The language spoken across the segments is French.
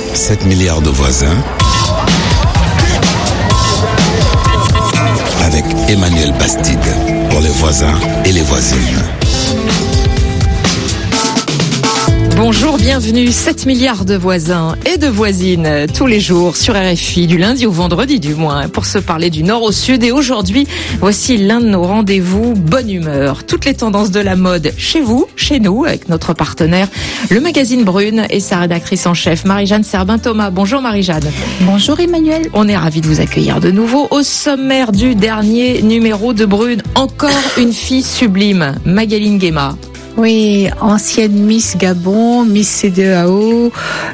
7 milliards de voisins avec Emmanuel Bastide pour les voisins et les voisines. Bonjour, bienvenue, 7 milliards de voisins et de voisines tous les jours sur RFI, du lundi au vendredi du moins, pour se parler du nord au sud. Et aujourd'hui, voici l'un de nos rendez-vous bonne humeur. Toutes les tendances de la mode chez vous, chez nous, avec notre partenaire, le magazine Brune et sa rédactrice en chef, Marie-Jeanne Serbin-Thomas. Bonjour Marie-Jeanne. Bonjour Emmanuel. On est ravis de vous accueillir de nouveau au sommaire du dernier numéro de Brune. Encore une fille sublime, Magaline Guéma. Oui, ancienne Miss Gabon, Miss CDAO,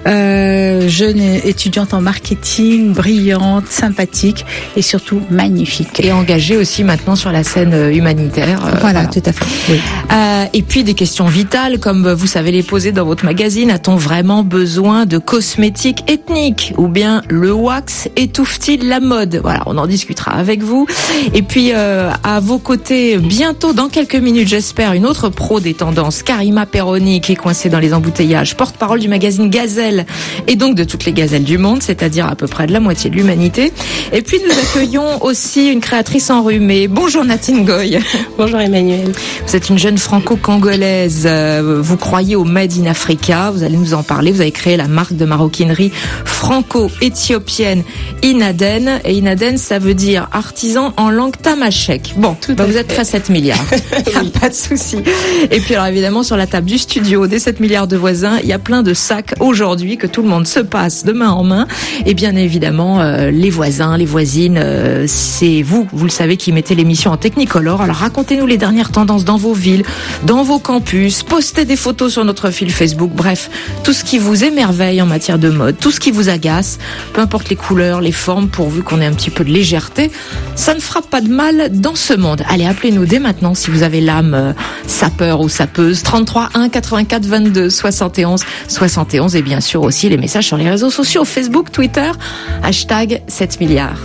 jeune étudiante en marketing, brillante, sympathique et surtout magnifique. Et engagée aussi maintenant sur la scène humanitaire. Voilà, tout à fait. Oui. Et puis des questions vitales, comme vous savez les poser dans votre magazine. A-t-on vraiment besoin de cosmétiques ethniques? Ou bien le wax étouffe-t-il la mode? Voilà, on en discutera avec vous. Et puis à vos côtés, bientôt, dans quelques minutes, j'espère, une autre pro des tendances, Karima Perroni, qui est coincée dans les embouteillages, porte-parole du magazine Gazelle, et donc de toutes les gazelles du monde, c'est-à-dire à peu près de la moitié de l'humanité. Et puis nous accueillons aussi une créatrice enrhumée. Bonjour Natine Goy. Bonjour Emmanuel. Vous êtes une jeune franco-congolaise, vous croyez au Made in Africa, vous allez nous en parler. Vous avez créé la marque de maroquinerie franco-éthiopienne Inaden, et Inaden, ça veut dire artisan en langue tamashek. Bon, vous êtes très 7 milliards. Oui. Pas de souci. Et puis alors évidemment, sur la table du studio des 7 milliards de voisins, il y a plein de sacs aujourd'hui que tout le monde se passe de main en main. Et bien évidemment, les voisins, les voisines, c'est vous le savez, qui mettez l'émission en Technicolor. Alors racontez-nous les dernières tendances dans vos villes, dans vos campus, postez des photos sur notre fil Facebook. Bref, tout ce qui vous émerveille en matière de mode, tout ce qui vous agace, peu importe les couleurs, les formes, pourvu qu'on ait un petit peu de légèreté, ça ne fera pas de mal dans ce monde. Allez, appelez-nous dès maintenant si vous avez l'âme sapeur ou sapeuse. 33 1 84 22 71 71, et bien sûr aussi les messages sur les réseaux sociaux, Facebook, Twitter, hashtag 7 milliards.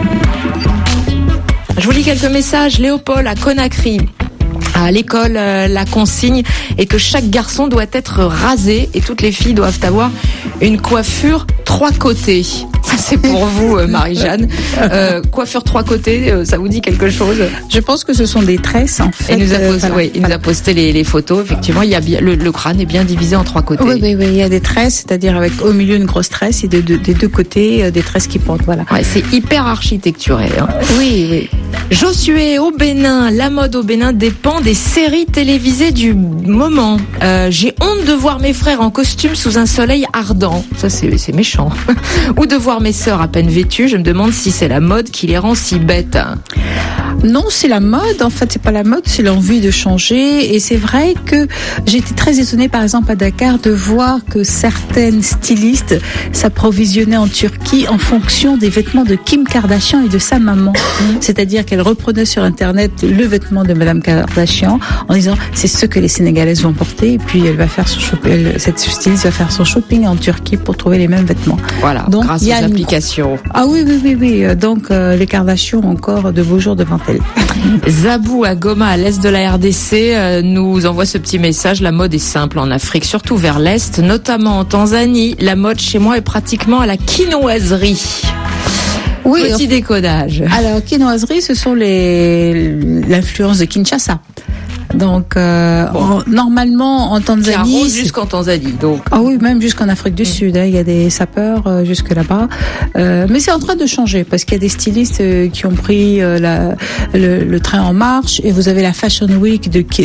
Je vous lis quelques messages. Léopold à Conakry. À l'école, la consigne est que chaque garçon doit être rasé et toutes les filles doivent avoir une coiffure 3 côtés. Ça, c'est pour vous, Marie-Jeanne. Coiffure 3 côtés, ça vous dit quelque chose? Je pense que ce sont des tresses, en fait. Il nous a posté les photos. Effectivement, il y a bien, le crâne est bien divisé en 3 côtés. Oui, il y a des tresses, c'est-à-dire avec au milieu une grosse tresse et des deux côtés des tresses qui pointent. Voilà. Ouais, c'est hyper architecturé. Hein. Oui. Josué au Bénin. La mode au Bénin dépend des séries télévisées du moment. J'ai honte de voir mes frères en costume sous un soleil ardent. Ça, c'est méchant. Ou de voir mes sœurs à peine vêtues. Je me demande si c'est la mode qui les rend si bêtes. Non, c'est la mode. En fait, c'est pas la mode, c'est l'envie de changer. Et c'est vrai que j'étais très étonnée, par exemple, à Dakar, de voir que certaines stylistes s'approvisionnaient en Turquie en fonction des vêtements de Kim Kardashian et de sa maman. C'est-à-dire qu'elle reprenait sur Internet le vêtement de Madame Kardashian en disant c'est ce que les Sénégalaises vont porter. Et puis elle va faire son shopping. Cette styliste va faire son shopping en Turquie pour trouver les mêmes vêtements. Voilà. Donc, grâce aux applications. Ah oui. Donc les Kardashian ont encore de beaux jours devant elles. Zabou à Goma, à l'est de la RDC, nous envoie ce petit message. La mode est simple en Afrique, surtout vers l'est, notamment en Tanzanie. La mode chez moi est pratiquement à la quinoiserie. Oui, petit décodage. Alors, quinoiserie, ce sont l'influence de Kinshasa. Donc, normalement, en Tanzanie... Qui arrose jusqu'en Tanzanie, donc. Ah oui, même jusqu'en Afrique du Sud. Il y a des sapeurs jusque là-bas. Mais c'est en train de changer, parce qu'il y a des stylistes qui ont pris le train en marche, et vous avez la Fashion Week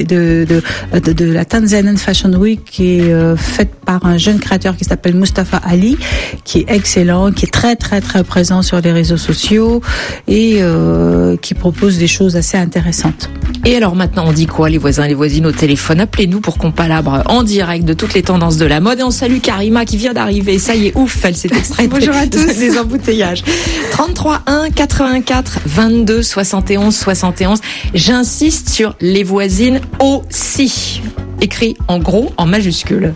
de la Tanzanian Fashion Week, qui est faite par un jeune créateur qui s'appelle Mustafa Ali, qui est excellent, qui est très, très, très présent sur les réseaux sociaux, et qui propose des choses assez intéressantes. Et alors maintenant, on dit quoi, les voisins et les voisines au téléphone? Appelez-nous pour qu'on palabre en direct de toutes les tendances de la mode. Et on salue Karima qui vient d'arriver. Ça y est, ouf, elle s'est extraite Bonjour à tous. Des embouteillages. 33 1 84 22 71 71. J'insiste sur les voisines aussi. Écrit en gros, en majuscule.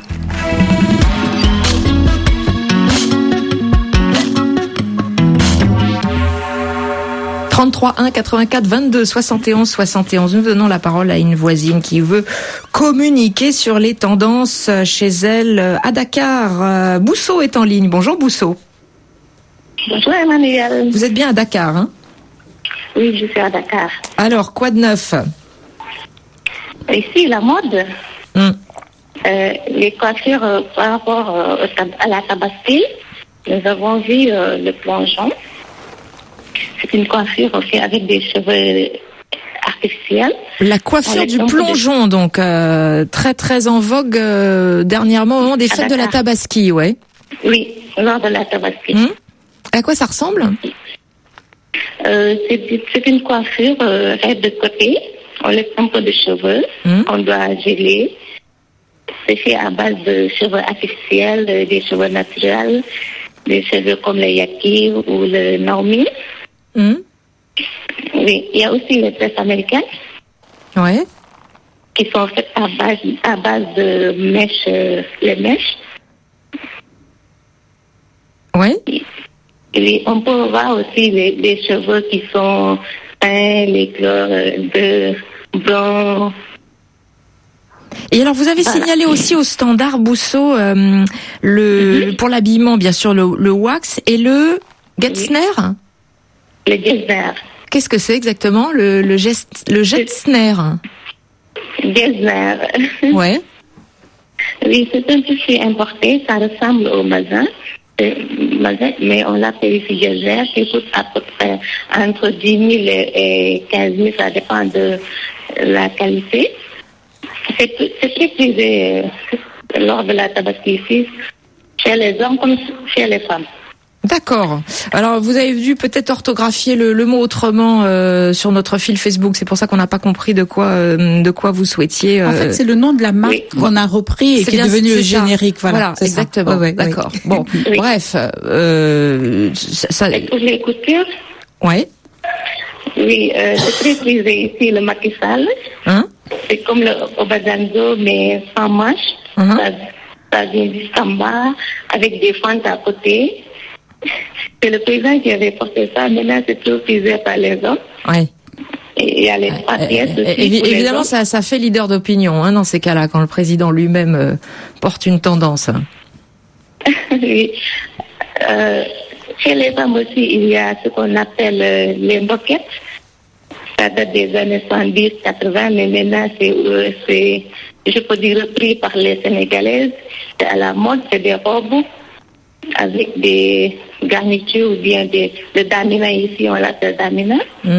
33 1 84 22 71 71. Nous donnons la parole à une voisine qui veut communiquer sur les tendances chez elle à Dakar. Bousso est en ligne. Bonjour Bousso. Bonjour Emmanuel. Vous êtes bien à Dakar, hein? Oui, je suis à Dakar. Alors, quoi de neuf? Ici, la mode, les coiffures par rapport à la Tabaski, nous avons vu le plongeon. C'est une coiffure faite avec des cheveux artificiels. La coiffure du plongeon, donc très très en vogue dernièrement au moment des fêtes de la Tabaski, ouais. Oui, lors de la Tabaski. À quoi ça ressemble? C'est une coiffure faite de côté. On laisse un peu de cheveux. On doit geler. C'est fait à base de cheveux artificiels, des cheveux naturels, des cheveux comme le yaki ou le normi. Oui, il y a aussi les tresses américaines. Ouais. Qui sont faites à base de mèches, les mèches. Ouais. Et on peut voir aussi les cheveux qui sont peints, les couleurs de blanc. Et alors, vous avez signalé aussi au standard Bousso pour l'habillement, bien sûr, le wax et le Getzner. Le Getzner. Qu'est-ce que c'est exactement le Getzner? Getzner. Ouais. Oui, c'est un tissu importé, ça ressemble au mazin, mais on l'appelle ici Getzner, qui coûte à peu près entre 10 000 et 15 000, ça dépend de la qualité. C'est très prisé lors de la Tabaski ici, chez les hommes comme chez les femmes. D'accord. Alors, vous avez dû peut-être orthographier le mot autrement sur notre fil Facebook. C'est pour ça qu'on n'a pas compris de quoi vous souhaitiez. En fait, c'est le nom de la marque qu'on a repris et qui est devenu le générique. Voilà, exactement. Ouais, d'accord. Bon, bref. Ça... Pour les coutures. Ouais. Oui, c'est très prisé ici le maquissage. C'est comme le obasanzo, mais sans manche. Ça vient jusqu'en bas avec des fentes à côté. C'est le président qui avait porté ça. Maintenant, c'est tout prisé par les hommes. Ouais. Et il y a les 3 pièces aussi. Évidemment, ça fait leader d'opinion dans ces cas-là, quand le président lui-même porte une tendance. Oui. Chez les femmes aussi, il y a ce qu'on appelle les moquettes. Ça date des années 70, 80, mais maintenant, c'est, je peux dire, repris par les Sénégalaises. C'est à la mode, c'est des robes avec des garnitures ou bien le damina ici, on l'appelle damina.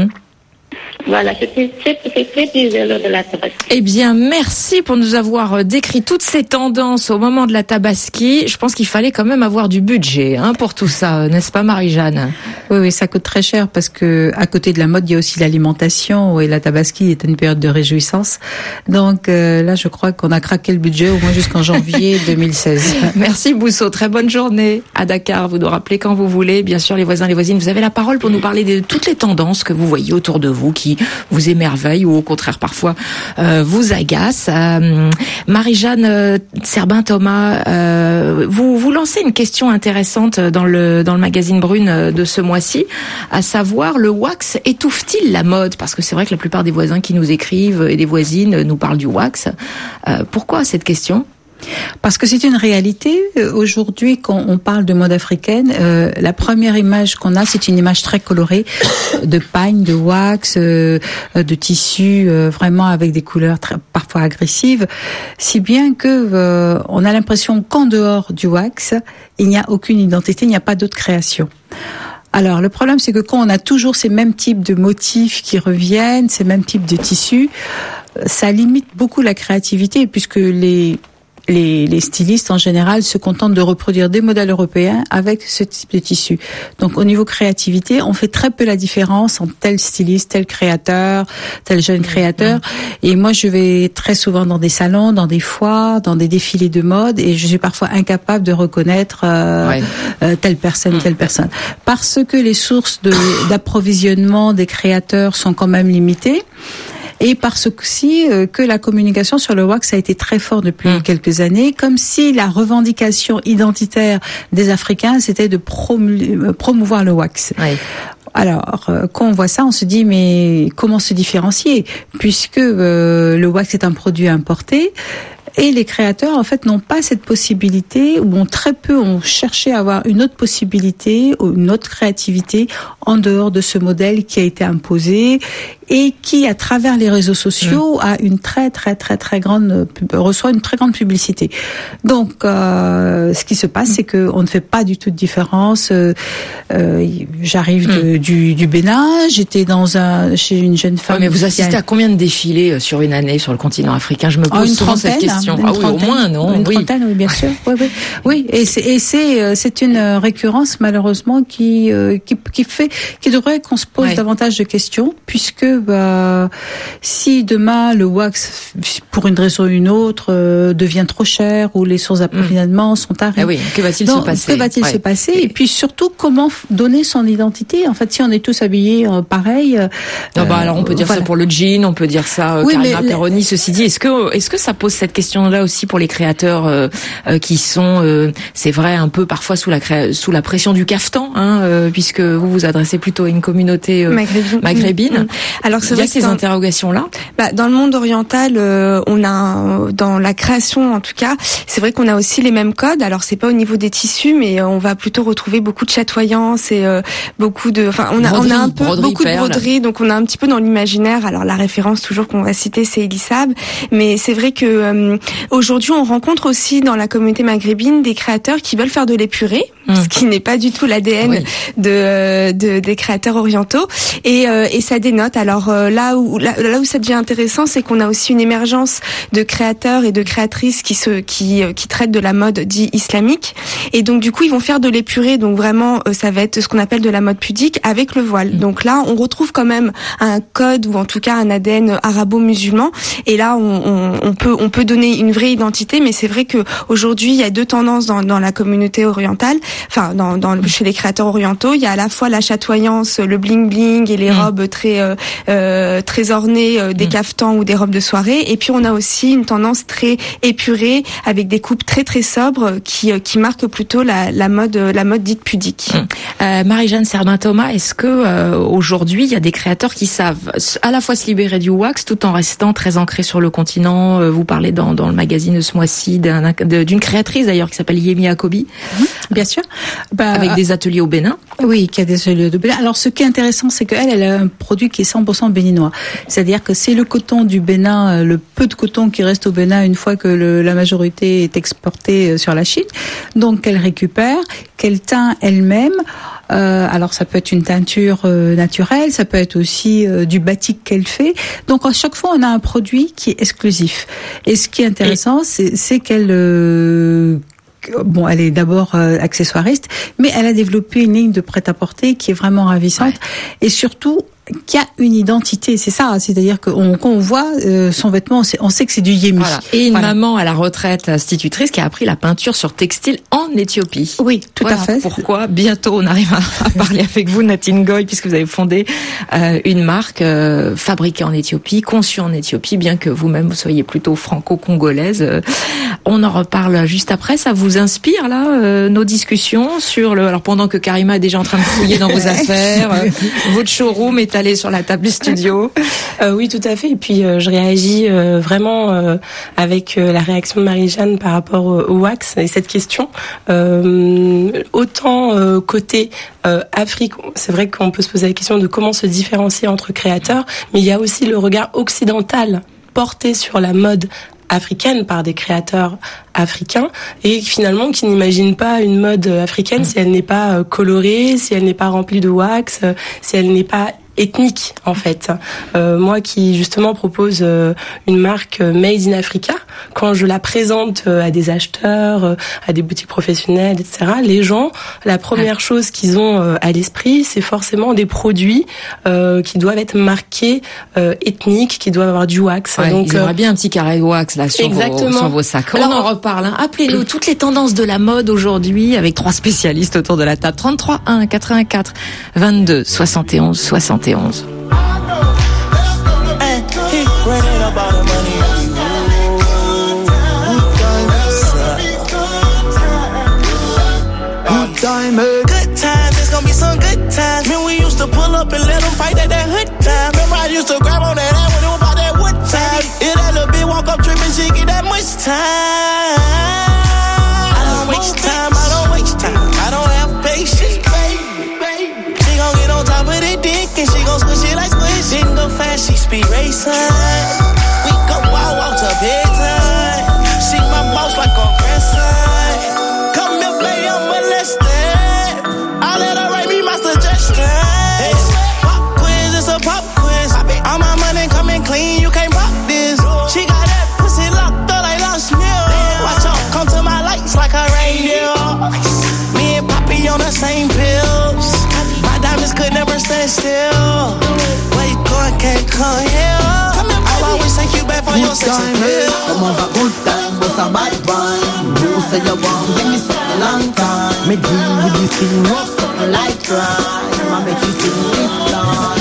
Voilà, c'est très prisé lors de la Tabaski. Eh bien, merci pour nous avoir décrit toutes ces tendances au moment de la Tabaski. Je pense qu'il fallait quand même avoir du budget pour tout ça, n'est-ce pas Marie-Jeanne? Oui, ça coûte très cher parce que à côté de la mode, il y a aussi l'alimentation et la Tabaski est une période de réjouissance. Donc là, je crois qu'on a craqué le budget au moins jusqu'en janvier 2016. Merci Bousso, très bonne journée à Dakar. Vous nous rappelez quand vous voulez. Bien sûr, les voisins, les voisines, vous avez la parole pour nous parler de toutes les tendances que vous voyez autour de vous, qui vous émerveillent ou au contraire parfois vous agacent. Marie-Jeanne Serbin-Thomas, vous lancez une question intéressante dans le magazine Brune de ce mois-ci, à savoir le wax étouffe-t-il la mode? Parce que c'est vrai que la plupart des voisins qui nous écrivent et des voisines nous parlent du wax. Pourquoi cette question? Parce que c'est une réalité. Aujourd'hui, quand on parle de mode africaine, la première image qu'on a, c'est une image très colorée de pagne, de wax, de tissu, vraiment avec des couleurs parfois agressives, si bien que on a l'impression qu'en dehors du wax, il n'y a aucune identité, il n'y a pas d'autre création. Alors, le problème, c'est que quand on a toujours ces mêmes types de motifs qui reviennent, ces mêmes types de tissus, ça limite beaucoup la créativité, puisque les stylistes en général se contentent de reproduire des modèles européens avec ce type de tissu. Donc au niveau créativité, on fait très peu la différence entre tel styliste, tel créateur, tel jeune créateur. Et moi, je vais très souvent dans des salons, dans des foires, dans des défilés de mode, et je suis parfois incapable de reconnaître telle personne, telle personne, parce que les sources d'approvisionnement des créateurs sont quand même limitées. Et parce aussi que la communication sur le wax a été très forte depuis quelques années, comme si la revendication identitaire des Africains, c'était de promouvoir le wax. Alors, quand on voit ça, on se dit mais comment se différencier, puisque le wax est un produit importé. Et les créateurs, en fait, n'ont pas cette possibilité, ou très peu ont cherché à avoir une autre possibilité, ou une autre créativité en dehors de ce modèle qui a été imposé et qui, à travers les réseaux sociaux, a une très grande, reçoit une très grande publicité. Donc, ce qui se passe, c'est que on ne fait pas du tout de différence. J'arrive du Bénin, j'étais chez une jeune femme. Mais vous assistez à combien de défilés sur une année sur le continent africain? Je me pose souvent cette question. Une trentaine, au moins, non? Une trentaine, oui, bien sûr. Oui. Et c'est une récurrence, malheureusement, qui devrait qu'on se pose davantage de questions, puisque, si demain, le wax, pour une raison ou une autre, devient trop cher, ou les sources d'approvisionnement sont arrêtées. Que va-t-il se passer? Et puis surtout, comment donner son identité? En fait, si on est tous habillés pareil. Alors on peut dire ça pour le jean, on peut dire ça, Karima Perroni. Ceci dit, est-ce que ça pose cette question-là aussi pour les créateurs qui sont, c'est vrai, un peu parfois sous la pression du caftan, puisque vous vous adressez plutôt à une communauté maghrébine. Alors c'est vrai qu'il y a ces interrogations-là. Dans le monde oriental, on a dans la création en tout cas, c'est vrai qu'on a aussi les mêmes codes. Alors c'est pas au niveau des tissus, mais on va plutôt retrouver beaucoup de chatoyance et beaucoup de, on a un peu beaucoup de broderie, donc on a un petit peu dans l'imaginaire. Alors la référence toujours qu'on va citer, c'est Elisab, mais c'est vrai que aujourd'hui on rencontre aussi dans la communauté maghrébine des créateurs qui veulent faire de l'épuré, ce qui n'est pas du tout l'ADN des créateurs orientaux, et ça dénote. Alors là où ça devient intéressant, c'est qu'on a aussi une émergence de créateurs et de créatrices qui traitent de la mode dit islamique, et donc du coup ils vont faire de l'épuré, donc vraiment ça va être ce qu'on appelle de la mode pudique avec le voile. Donc là on retrouve quand même un code, ou en tout cas un ADN arabo-musulman, et là on peut donner une vraie identité. Mais c'est vrai que aujourd'hui il y a deux tendances dans la communauté orientale, chez les créateurs orientaux. Il y a à la fois la chatoyance, le bling bling et les robes très ornées, des caftans ou des robes de soirée, et puis on a aussi une tendance très épurée avec des coupes très très sobres qui marquent plutôt la mode dite pudique. Marie-Jeanne Serbin-Thomas, est-ce que aujourd'hui il y a des créateurs qui savent à la fois se libérer du wax tout en restant très ancrés sur le continent? Vous parlez dans le magazine de ce mois-ci d'une créatrice d'ailleurs qui s'appelle Yemi Akobi. Bien sûr. Avec des ateliers au Bénin. Oui, qui a des ateliers au Bénin. Alors ce qui est intéressant, c'est qu'elle a un produit qui est 100% béninois. C'est-à-dire que c'est le coton du Bénin, le peu de coton qui reste au Bénin une fois que la majorité est exportée sur la Chine. Donc qu'elle récupère, qu'elle teint elle-même. Alors ça peut être une teinture naturelle, ça peut être aussi du batik qu'elle fait. Donc à chaque fois on a un produit qui est exclusif. Et ce qui est intéressant, c'est qu'elle elle est d'abord accessoiriste, mais elle a développé une ligne de prêt-à-porter qui est vraiment ravissante, et surtout qui a une identité. C'est ça, c'est-à-dire que quand on voit son vêtement, on sait que c'est du Yemi. Voilà. Et une maman à la retraite institutrice qui a appris la peinture sur textile en Éthiopie. Oui, tout à fait. Pourquoi bientôt on arrive à parler avec vous, Natine Goy, puisque vous avez fondé une marque fabriquée en Éthiopie, conçue en Éthiopie, bien que vous-même vous soyez plutôt franco-congolaise. On en reparle juste après. Ça vous inspire là nos discussions sur alors pendant que Karima est déjà en train de fouiller dans vos affaires, votre showroom est allé sur la table du studio. Oui, tout à fait. Et puis je réagis vraiment avec la réaction de Marie-Jeanne par rapport au wax et cette question. Autant côté Afrique, c'est vrai qu'on peut se poser la question de comment se différencier entre créateurs, mais il y a aussi le regard occidental porté sur la mode africaine par des créateurs africains, et finalement qui n'imaginent pas une mode africaine si elle n'est pas colorée, si elle n'est pas remplie de wax, si elle n'est pas ethnique en fait. Moi qui justement propose une marque Made in Africa, quand je la présente à des acheteurs, à des boutiques professionnelles, etc., les gens, la première chose qu'ils ont à l'esprit, c'est forcément des produits qui doivent être marqués ethniques, qui doivent avoir du wax. Donc il y aura bien un petit carré de wax là sur vos sacs. Alors, on en reparle. Appelez-nous toutes les tendances de la mode aujourd'hui avec 3 spécialistes autour de la table. 33 1 84 22 71 71. Good times, it's gonna be some good times. Man, we used to pull up and let them fight at that hood time. Remember I used to grab on that ass when it was about that wood time. If that little bitch walk up tripping, she get that much time. I don't waste time, I don't waste time. I don't have patience, baby. She gon' get on top of that dick and she gon' squish it like squish. Didn't go fast, she speed racing. We go wild, walk to bedtime. She my boss like a grandson. Come here, play, I'm molested. I let her write me my suggestions. Pop quiz, it's a pop quiz. All my money coming clean, you can't pop this. She got that pussy locked up like Lost Mill. Watch out, come to my lights like a reindeer. Me and Poppy on the same pills. My diamonds could never stand still. Where you going, can't come here. I'll always take you back for your sex appeal. Come on, good time, but a bad one. You say you want, give me something long time. Me deal with this thing, rough something like try. I make you sing this time.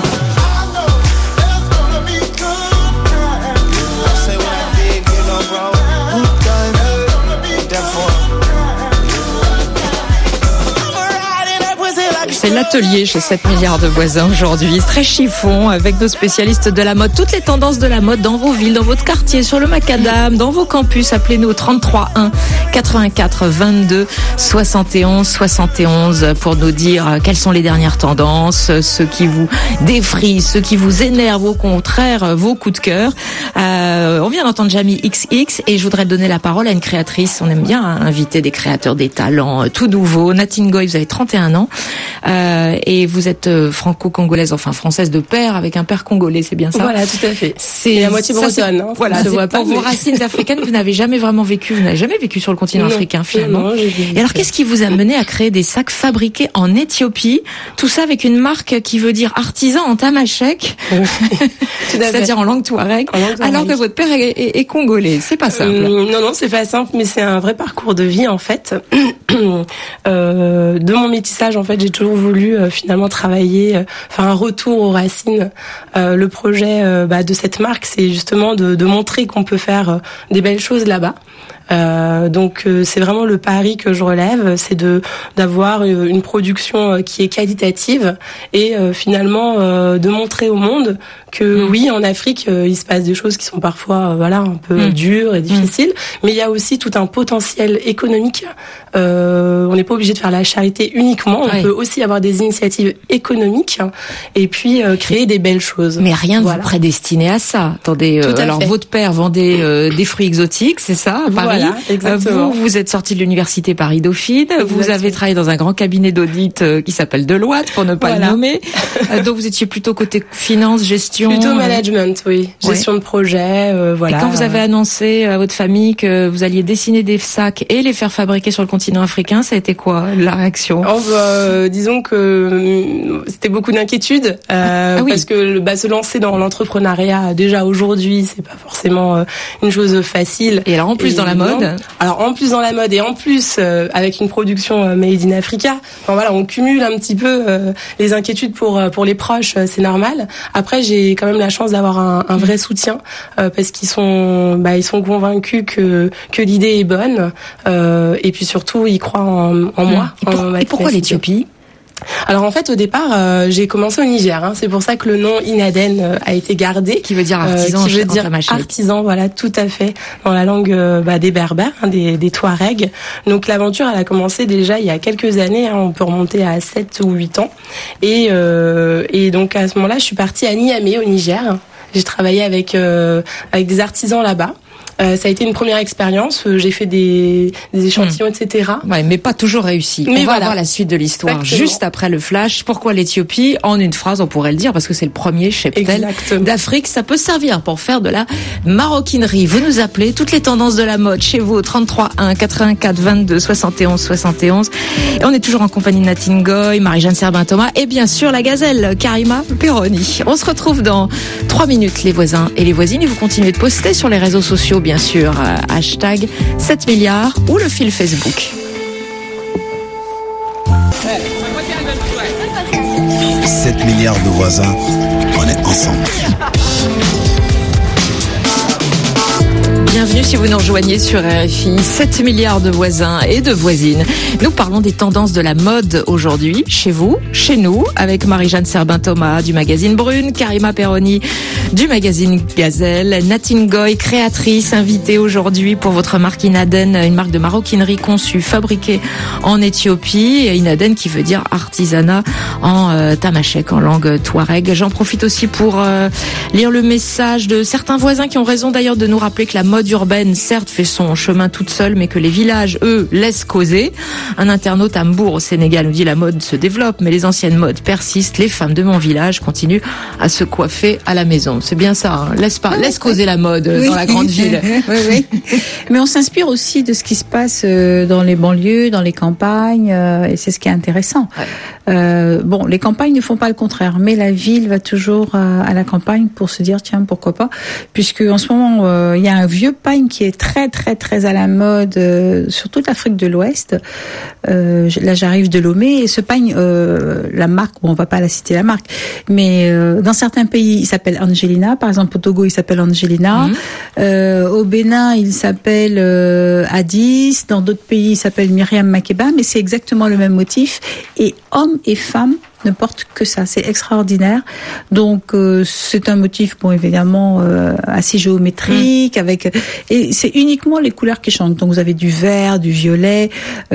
C'est l'atelier chez 7 milliards de voisins aujourd'hui. Très chiffon avec nos spécialistes de la mode. Toutes les tendances de la mode dans vos villes, dans votre quartier, sur le macadam, dans vos campus. Appelez-nous au 33 1 84 22 71 71 pour nous dire quelles sont les dernières tendances, ceux qui vous défrient, ceux qui vous énervent, au contraire, vos coups de cœur. On vient d'entendre Jamie XX et je voudrais donner la parole à une créatrice. On aime bien inviter des créateurs, des talents tout nouveaux. Natin Ngoy, vous avez 31 ans. Et vous êtes franco-congolaise, enfin française de père, avec un père congolais, c'est bien ça? Voilà, tout à fait. C'est à moitié bretonne. Hein, voilà, c'est pour vos racines africaines, vous n'avez jamais vraiment vécu, vous n'avez jamais vécu sur le continent africain finalement. Non, et alors, qu'est-ce qui vous a mené à créer des sacs fabriqués en Éthiopie? Tout ça avec une marque qui veut dire artisan en tamashek, c'est-à-dire en langue touareg, alors que votre père est congolais. C'est pas simple. Non, c'est pas simple, mais c'est un vrai parcours de vie en fait. De mon métissage, en fait, j'ai toujours voulu finalement travailler, faire un retour aux racines. Le projet de cette marque, c'est justement de montrer qu'on peut faire des belles choses là-bas. Donc c'est vraiment le pari que je relève, c'est d'avoir une production qui est qualitative et finalement de montrer au monde que oui, en Afrique il se passe des choses qui sont parfois un peu dures et difficiles, mais il y a aussi tout un potentiel économique. On n'est pas obligé de faire la charité uniquement, on peut aussi avoir des initiatives économiques et puis créer des belles choses. Mais rien ne vous prédestinait à ça. Attendez, alors votre père vendait des fruits exotiques, c'est ça, à Paris. Voilà, exactement. Vous êtes sorti de l'université Paris-Dauphine, vous avez travaillé dans un grand cabinet d'audit qui s'appelle Deloitte, pour ne pas le nommer. Donc vous étiez plutôt côté finance, gestion. Plutôt management, oui. Gestion de projet, voilà. Et quand vous avez annoncé à votre famille que vous alliez dessiner des sacs et les faire fabriquer sur le continent africain, ça a été quoi la réaction? Disons que c'était beaucoup d'inquiétude parce que se lancer dans l'entrepreneuriat déjà aujourd'hui, c'est pas forcément une chose facile. Et alors en plus dans la mode. Alors en plus dans la mode et en plus avec une production made in Africa. Enfin voilà, on cumule un petit peu les inquiétudes pour les proches, c'est normal. Après j'ai quand même la chance d'avoir un vrai soutien parce qu'ils sont convaincus que l'idée est bonne et puis surtout ils croient en moi. Et pourquoi l'Éthiopie? Alors en fait au départ j'ai commencé au Niger, c'est pour ça que le nom Inaden a été gardé, qui veut dire artisan, artisan, voilà, tout à fait, dans la langue des Berbères, des Touaregs. Donc l'aventure elle a commencé déjà il y a quelques années, on peut remonter à 7 ou 8 ans et donc à ce moment-là je suis partie à Niamey au Niger. J'ai travaillé avec des artisans là-bas. Ça a été une première expérience. J'ai fait des échantillons, etc. Ouais, mais pas toujours réussi. Mais on va voir la suite de l'histoire juste après le flash. Pourquoi l'Éthiopie? En une phrase, on pourrait le dire, parce que c'est le premier cheptel d'Afrique. Ça peut servir pour faire de la maroquinerie. Vous nous appelez, toutes les tendances de la mode chez vous au 33 1 84 22 71 71. Et on est toujours en compagnie de Natin Ngoy, Marie-Jeanne Serbin-Thomas et bien sûr la gazelle Karima Perroni. On se retrouve dans 3 minutes, les voisins et les voisines, et vous continuez de poster sur les réseaux sociaux, bien sûr, hashtag 7 milliards ou le fil Facebook. 7 milliards de voisins, on est ensemble. Bienvenue si vous nous rejoignez sur RFI, 7 milliards de voisins et de voisines. Nous parlons des tendances de la mode aujourd'hui, chez vous, chez nous, avec Marie-Jeanne Serbin-Thomas du magazine Brune, Karima Perroni du magazine Gazelle, Natine Goy, créatrice, invitée aujourd'hui pour votre marque Inaden, une marque de maroquinerie conçue, fabriquée en Éthiopie, et Inaden qui veut dire artisanat en tamashek, en langue touareg. J'en profite aussi pour lire le message de certains voisins qui ont raison d'ailleurs de nous rappeler que la mode urbaine, certes, fait son chemin toute seule, mais que les villages, eux, laissent causer. Un internaute à Mbour, au Sénégal, nous dit la mode se développe, mais les anciennes modes persistent. Les femmes de mon village continuent à se coiffer à la maison. C'est bien ça, hein. Laisse causer la mode dans la grande ville. Oui. Mais on s'inspire aussi de ce qui se passe dans les banlieues, dans les campagnes, et c'est ce qui est intéressant. Ouais. Bon, les campagnes ne font pas le contraire, mais la ville va toujours à la campagne pour se dire tiens, pourquoi pas, puisque en ce moment il y a un vieux pagne qui est très très très à la mode sur toute l'Afrique de l'Ouest. Là j'arrive de Lomé, et ce pagne, la marque, bon, on va pas la citer la marque, mais dans certains pays il s'appelle Angelina, par exemple au Togo il s'appelle Angelina, au Bénin il s'appelle Addis, dans d'autres pays il s'appelle Myriam Makeba, mais c'est exactement le même motif, et hommes et femmes ne porte que ça, c'est extraordinaire. Donc c'est un motif, bon, évidemment assez géométrique, avec, et c'est uniquement les couleurs qui changent. Donc vous avez du vert, du violet,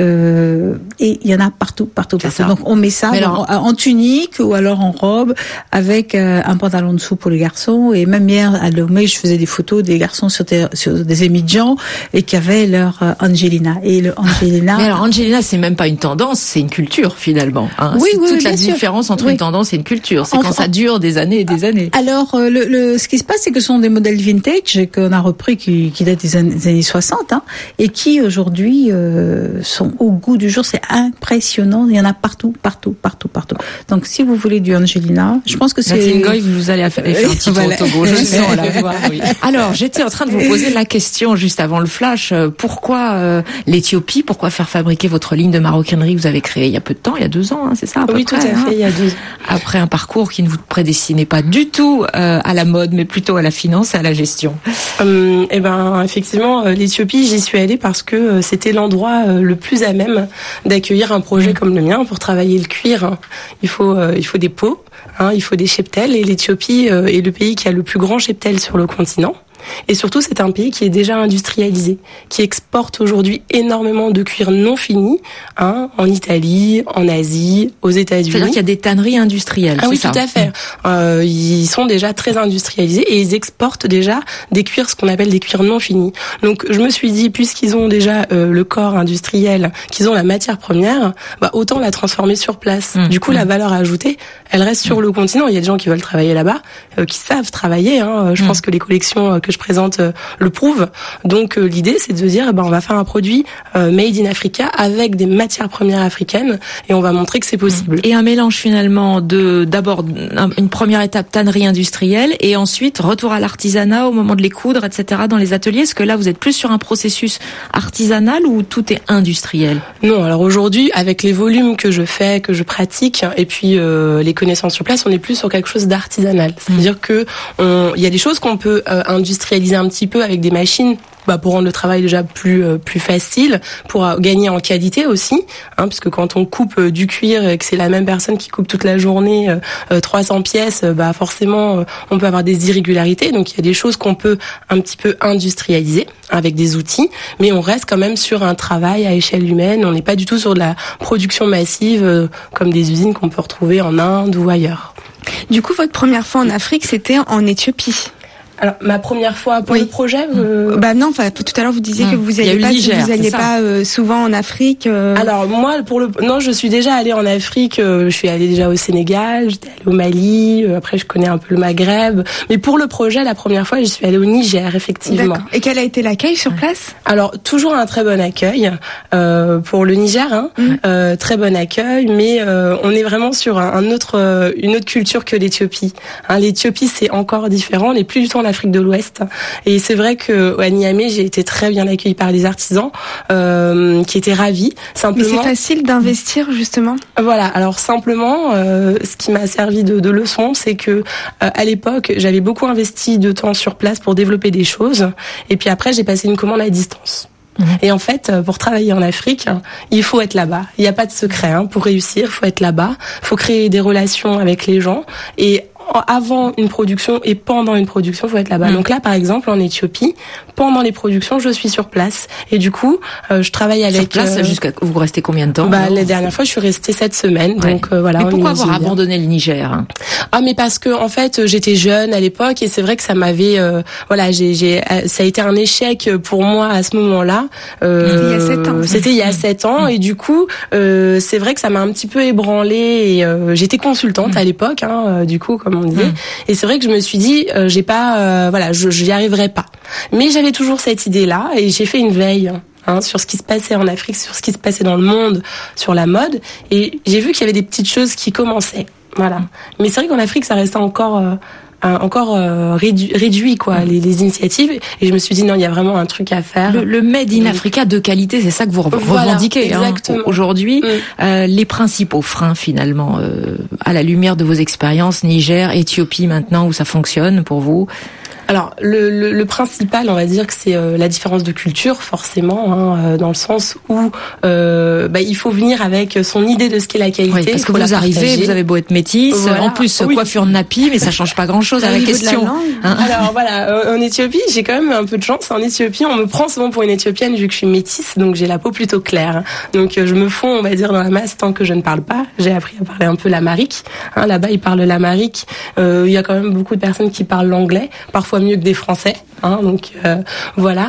et il y en a partout. Donc on met ça en tunique ou alors en robe avec un pantalon dessous pour les garçons. Et même hier à Lomé, je faisais des photos des garçons sur des émigrants et qui avaient leur Angelina. Et le Angelina. Mais alors Angelina, c'est même pas une tendance, c'est une culture finalement. Hein. Oui, toute la différence entre une tendance et une culture, c'est quand ça dure des années et des années. Alors, ce qui se passe, c'est que ce sont des modèles vintage qu'on a repris, qui datent des années 60, hein, et qui aujourd'hui sont au goût du jour. C'est impressionnant. Il y en a partout. Donc, si vous voulez du Angelina, je pense que c'est. Natine Goy, vous allez faire un petit tour au Togo. Je le sens là. Oui. Alors, j'étais en train de vous poser la question juste avant le flash. Pourquoi l'Éthiopie? Pourquoi faire fabriquer votre ligne de maroquinerie que vous avez créée il y a peu de temps, il y a 2 ans, hein, c'est ça? Oui, tout à fait. Il y a 2 ans. Après un parcours qui ne vous prédestinait pas du tout à la mode, mais plutôt à la finance et à la gestion. Eh ben, effectivement, l'Éthiopie, j'y suis allée parce que c'était l'endroit le plus à même d'accueillir un projet comme le mien. Pour travailler le cuir, hein, il faut des peaux, hein, il faut des cheptels, et l'Éthiopie est le pays qui a le plus grand cheptel sur le continent. Et surtout, c'est un pays qui est déjà industrialisé, qui exporte aujourd'hui énormément de cuir non fini, hein, en Italie, en Asie, aux États-Unis. C'est-à-dire qu'il y a des tanneries industrielles. Ah oui, tout à fait. Ils sont déjà très industrialisés et ils exportent déjà des cuirs, ce qu'on appelle des cuirs non finis. Donc, je me suis dit, puisqu'ils ont déjà le corps industriel, qu'ils ont la matière première, bah, autant la transformer sur place. Du coup, la valeur ajoutée, elle reste sur le continent. Il y a des gens qui veulent travailler là-bas, qui savent travailler. Hein. Je pense que les collections que je présente le prouvent. Donc l'idée, c'est de se dire, on va faire un produit made in Africa avec des matières premières africaines, et on va montrer que c'est possible. Et un mélange finalement d'abord une première étape tannerie industrielle, et ensuite retour à l'artisanat au moment de les coudre, etc. dans les ateliers. Est-ce que là vous êtes plus sur un processus artisanal ou tout est industriel? Non, alors aujourd'hui, avec les volumes que je fais, que je pratique, et puis les connaissances sur place, on est plus sur quelque chose d'artisanal. C'est-à-dire que il y a des choses qu'on peut industrialiser un petit peu avec des machines, pour rendre le travail déjà plus facile, pour gagner en qualité aussi, hein, parce que quand on coupe du cuir et que c'est la même personne qui coupe toute la journée 300 pièces, forcément on peut avoir des irrégularités. Donc il y a des choses qu'on peut un petit peu industrialiser avec des outils, mais on reste quand même sur un travail à échelle humaine. On n'est pas du tout sur de la production massive comme des usines qu'on peut retrouver en Inde ou ailleurs. Du coup, votre première fois en Afrique, c'était en Éthiopie? Alors, ma première fois pour le projet non, tout à l'heure vous disiez que vous alliez pas souvent en Afrique. Alors moi, non, je suis déjà allée en Afrique. Je suis allée déjà au Sénégal, j'étais allée au Mali. Après, je connais un peu le Maghreb. Mais pour le projet, la première fois, je suis allée au Niger, effectivement. D'accord. Et quel a été l'accueil sur place? Alors toujours un très bon accueil pour le Niger, hein. Très bon accueil, mais on est vraiment sur une autre culture que l'Éthiopie. Hein, l'Éthiopie, c'est encore différent. On n'est plus du tout en Afrique de l'Ouest. Et c'est vrai que à Niamey, j'ai été très bien accueillie par les artisans qui étaient ravis. Simplement, mais c'est facile d'investir justement. Voilà. Alors simplement, ce qui m'a servi de leçon, c'est que à l'époque, j'avais beaucoup investi de temps sur place pour développer des choses. Et puis après, j'ai passé une commande à distance. Et en fait, pour travailler en Afrique, il faut être là-bas. Il n'y a pas de secret. Pour réussir, il faut être là-bas. Il faut créer des relations avec les gens. Et avant une production et pendant une production, il faut être là-bas. Donc là, par exemple, en Éthiopie, pendant les productions, je suis sur place. Et du coup, je travaille avec... Sur place, jusqu'à... Vous restez combien de temps? La dernière fois, je suis restée 7 semaines. Ouais. Donc voilà. Mais pourquoi avoir abandonné le Niger? Mais parce que en fait, j'étais jeune à l'époque et c'est vrai que ça m'avait... ça a été un échec pour moi à ce moment-là. C'était il y a 7 ans. C'était il y a 7 ans. Et du coup, c'est vrai que ça m'a un petit peu ébranlée. Et j'étais consultante à l'époque, du coup, comme on disait. Et c'est vrai que je me suis dit, j'y arriverai pas. Mais j'avais toujours cette idée-là et j'ai fait une veille sur ce qui se passait en Afrique, sur ce qui se passait dans le monde, sur la mode. Et j'ai vu qu'il y avait des petites choses qui commençaient. Voilà. Mais c'est vrai qu'en Afrique, ça restait encore réduit les initiatives, et je me suis dit non, il y a vraiment un truc à faire. Le Made in Africa de qualité, c'est ça que vous revendiquez aujourd'hui. Les principaux freins finalement à la lumière de vos expériences Niger, Éthiopie maintenant où ça fonctionne pour vous? Alors le principal, on va dire que c'est la différence de culture, forcément, dans le sens où il faut venir avec son idée de ce qu'est la qualité. Oui, parce que vous arrivez, vous avez beau être métisse, en plus coiffure nappy, mais ça change pas grand-chose à la question. Alors voilà, en Éthiopie, j'ai quand même un peu de chance. En Éthiopie, on me prend souvent pour une Éthiopienne vu que je suis métisse, donc j'ai la peau plutôt claire. Donc je me fonds, on va dire, dans la masse tant que je ne parle pas. J'ai appris à parler un peu l'amharique. Là-bas, ils parlent l'amharique. Il y a quand même beaucoup de personnes qui parlent l'anglais, parfois mieux que des Français. Voilà.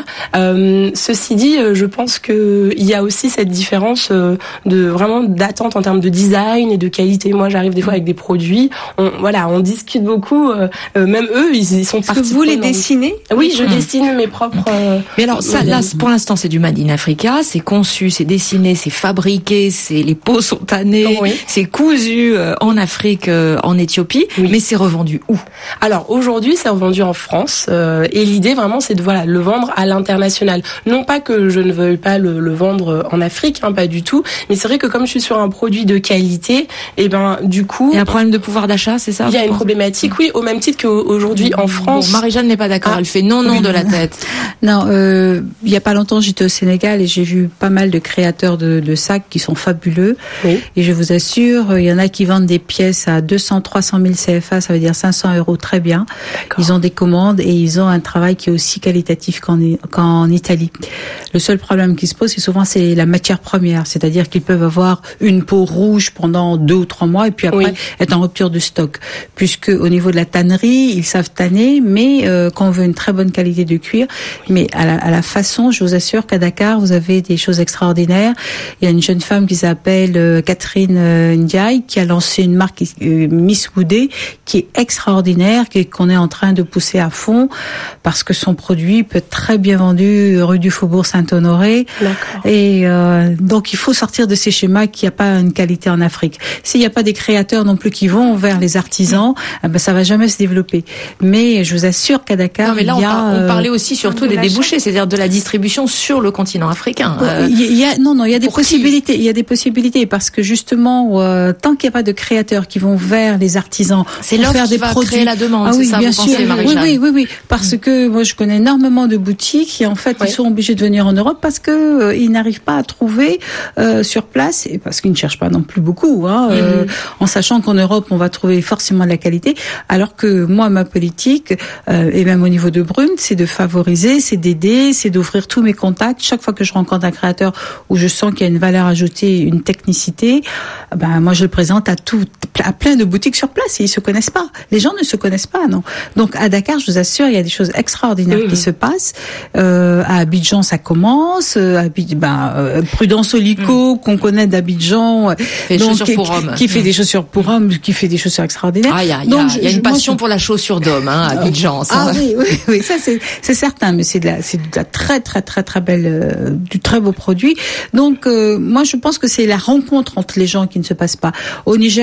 Ceci dit, je pense que il y a aussi cette différence de vraiment d'attente en termes de design et de qualité. Moi, j'arrive des fois avec des produits. On discute beaucoup. Même eux, ils sont partis. Est-ce que vous les dessinez? Oui, je dessine mes propres. Mais alors ça, là, pour l'instant, c'est du Made in Africa. C'est conçu, c'est dessiné, c'est fabriqué, les peaux sont tannées, c'est cousu en Afrique, en Éthiopie. Oui. Mais c'est revendu où? Alors aujourd'hui, c'est revendu en France. Et l'idée vraiment, c'est de le vendre à l'international. Non pas que je ne veuille pas le vendre en Afrique, pas du tout. Mais c'est vrai que comme je suis sur un produit de qualité, du coup, il y a un problème de pouvoir d'achat, c'est ça? Il y a une problématique, oui, au même titre qu'aujourd'hui en France. Bon, Marie-Jeanne n'est pas d'accord. Elle fait non de la tête. Non, il y a pas longtemps, j'étais au Sénégal et j'ai vu pas mal de créateurs de sacs qui sont fabuleux. Oui. Et je vous assure, il y en a qui vendent des pièces à 200, 300 000 CFA, ça veut dire 500 € très bien. D'accord. Ils ont des commandes et ils ont un travail qui est aussi qualitatif qu'en Italie. Le seul problème qui se pose, c'est la matière première, c'est-à-dire qu'ils peuvent avoir une peau rouge pendant 2 ou 3 mois et puis après être en rupture de stock. Puisque au niveau de la tannerie, ils savent tanner, mais quand on veut une très bonne qualité de cuir, mais à la façon, je vous assure qu'à Dakar, vous avez des choses extraordinaires. Il y a une jeune femme qui s'appelle Catherine Ndiaye qui a lancé une marque Miss Woodé qui est extraordinaire, qu'on est en train de pousser à fond parce que son produit peut être très bien vendu rue du Faubourg Saint-Honoré. D'accord. Et donc il faut sortir de ces schémas qu'il n'y a pas une qualité en Afrique. S'il n'y a pas des créateurs non plus qui vont vers les artisans, ça va jamais se développer. Mais je vous assure qu'à Dakar, non, mais là, on parlait aussi surtout des débouchés, c'est-à-dire de la distribution sur le continent africain. Il y a des possibilités. Il y a des possibilités parce que justement, tant qu'il n'y a pas de créateurs qui vont vers les artisans, c'est l'offre qui va créer la demande. Ah oui, ça, bien vous sûr. Pensez, Marie-Jeanne? Oui, parce que moi je connais énormément de boutiques qui en fait ils sont obligés de venir en Europe parce que ils n'arrivent pas à trouver sur place et parce qu'ils ne cherchent pas non plus beaucoup, en sachant qu'en Europe on va trouver forcément de la qualité. Alors que moi ma politique et même au niveau de Brune, c'est de favoriser, c'est d'aider, c'est d'ouvrir tous mes contacts. Chaque fois que je rencontre un créateur où je sens qu'il y a une valeur ajoutée, une technicité, moi je le présente à plein de boutiques sur place et ils se connaissent pas. Les gens ne se connaissent pas, non. Donc à Dakar, je vous assure, il y a des choses extraordinaires qui se passent. À Abidjan, ça commence. Prudence Olico, qu'on connaît d'Abidjan, qui fait des chaussures pour hommes, qui fait des chaussures extraordinaires. Il y a une passion pour la chaussure d'homme, à Abidjan. Oui, ça c'est certain, mais c'est de la très très très très belle, du très beau produit. Donc moi je pense que c'est la rencontre entre les gens qui ne se passe pas. Au Niger, vous avez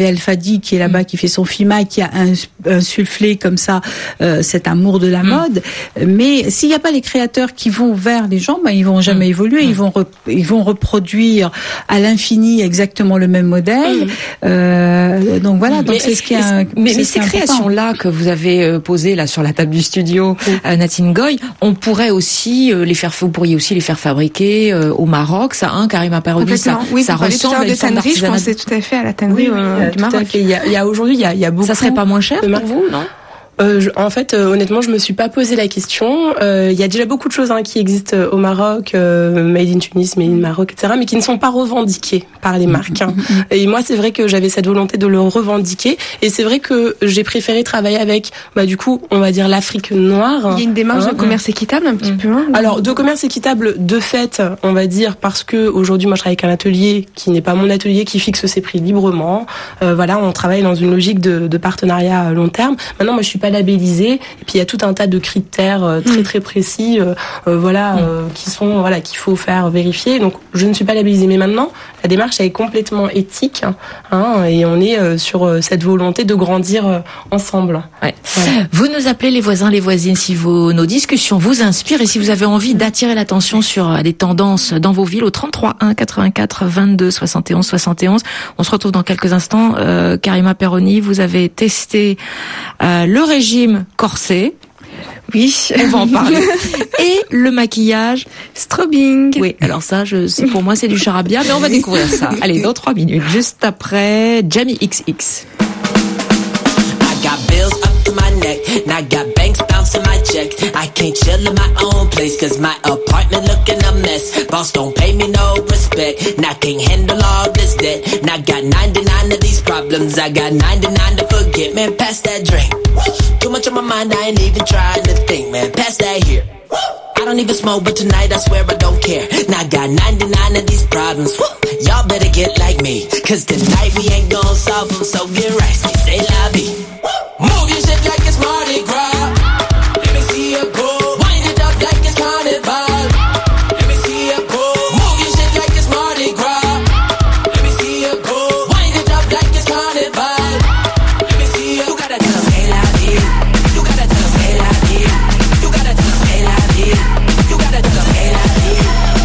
El Fadi qui est là-bas, qui fait son FIMA, qui a insufflé comme ça cet amour de la mode. Mais s'il n'y a pas les créateurs qui vont vers les gens, ils vont jamais évoluer. Ils vont reproduire à l'infini exactement le même modèle. Donc voilà. Donc c'est ce qui est. Mais ces créations-là que vous avez posées là sur la table du studio, Natine Goy, vous pourriez aussi les faire fabriquer au Maroc, ça, Karima Perroni, ça ressemble à une forme d'artisanat. Je pensais tout à fait à la tannerie du Maroc. Il y a aujourd'hui, il y a beaucoup. Ça serait pas moins cher pour vous, non? En fait, honnêtement, je me suis pas posé la question. Il y a déjà beaucoup de choses qui existent au Maroc, made in Tunis, made in Maroc, etc., mais qui ne sont pas revendiquées par les marques. Et moi, c'est vrai que j'avais cette volonté de le revendiquer. Et c'est vrai que j'ai préféré travailler avec, du coup, on va dire l'Afrique noire. Il y a une démarche de commerce équitable un petit peu. Alors, de commerce équitable, de fait, on va dire, parce que aujourd'hui, moi, je travaille avec un atelier qui n'est pas mon atelier, qui fixe ses prix librement. Voilà, on travaille dans une logique de partenariat à long terme. Maintenant, moi, je suis pas labellisé, et puis il y a tout un tas de critères très très précis qui sont qu'il faut faire vérifier. Donc je ne suis pas labellisée, mais maintenant la démarche elle est complètement éthique et on est sur cette volonté de grandir ensemble. Ouais. Voilà. Vous nous appelez les voisins, les voisines si nos discussions vous inspirent et si vous avez envie d'attirer l'attention sur les tendances dans vos villes au 33 1 84 22 71 71. On se retrouve dans quelques instants. Karima Perroni, vous avez testé le régime corset. Oui, on va en parler. Et le maquillage strobing. Oui, alors ça, pour moi, c'est du charabia, mais on va découvrir ça. Allez, dans 3 minutes, juste après Jamie XX. And I got banks bouncing my check. I can't chill in my own place, cause my apartment looking a mess. Boss don't pay me no respect, and I can't handle all this debt. And I got 99 of these problems, I got 99 to forget. Man, pass that drink. Too much on my mind, I ain't even trying to think. Man, pass that here. I don't even smoke, but tonight I swear I don't care. Now I got 99 of these problems. Y'all better get like me, cause tonight we ain't gon' solve them. So get right, say la vie. Move your shit like it's Mardi Gras. Let me see you go. Wind it up like it's Carnival. Let me see you go. Move your shit like it's Mardi Gras. Let me see you go. Wind it up like it's Carnival. Let me see you. You gotta tell them, hey la vie. You gotta tell them, hey la vie. You gotta tell them, hey la vie. You gotta tell them, hey la vie.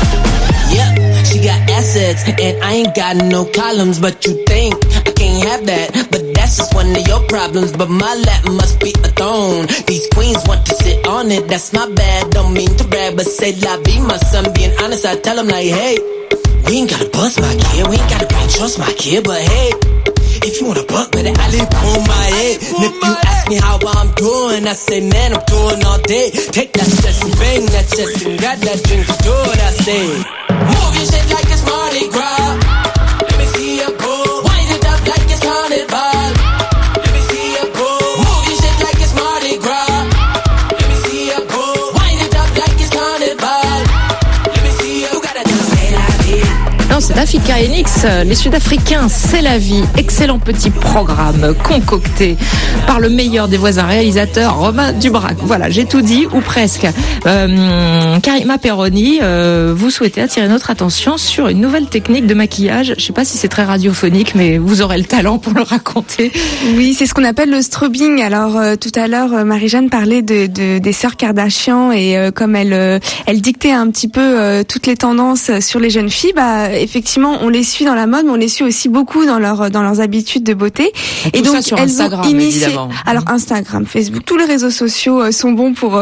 Yep, she got assets and I ain't got no columns, but you think I can't have that, but that's just one of your problems. But my lap must be a throne. These queens want to sit on it, that's my bad. Don't mean to brag, but say la vie, my son. Being honest, I tell him like, hey, we ain't gotta bust my kid, we ain't gotta brain trust my kid, but hey, if you wanna buck with it, I live on my head. And if you ask me how I'm doing, I say, man, I'm doing all day. Take that stress and bang that chest and got that drink to do it, I say. Move your shit like it's Mardi Gras. Let me see you go. Wind it up like it's Carnival. Let me see you go. Move your shit like it's Mardi Gras. Let me see you go. Wind it up like it's Carnival. Let me see you. You gotta tell us, hey la vie. Non, c'est Africa NX, les Sud-Africains, c'est la vie. Excellent petit programme concocté par le meilleur des voisins réalisateurs, Romain Dubrac. Voilà, j'ai tout dit, ou presque. Karima Perroni, vous souhaitez attirer notre attention sur une nouvelle technique de maquillage. Je sais pas si c'est très radiophonique, mais vous aurez le talent pour le raconter. Oui, c'est ce qu'on appelle le strobing. Alors, tout à l'heure, Marie-Jeanne parlait des sœurs Kardashian et comme elle dictait un petit peu toutes les tendances sur les jeunes filles, effectivement, on les suit dans la mode, mais on les suit aussi beaucoup dans leurs habitudes de beauté. Et donc, ça sur elles Instagram, ont initié. Évidemment. Alors, Instagram, Facebook, tous les réseaux sociaux sont bons pour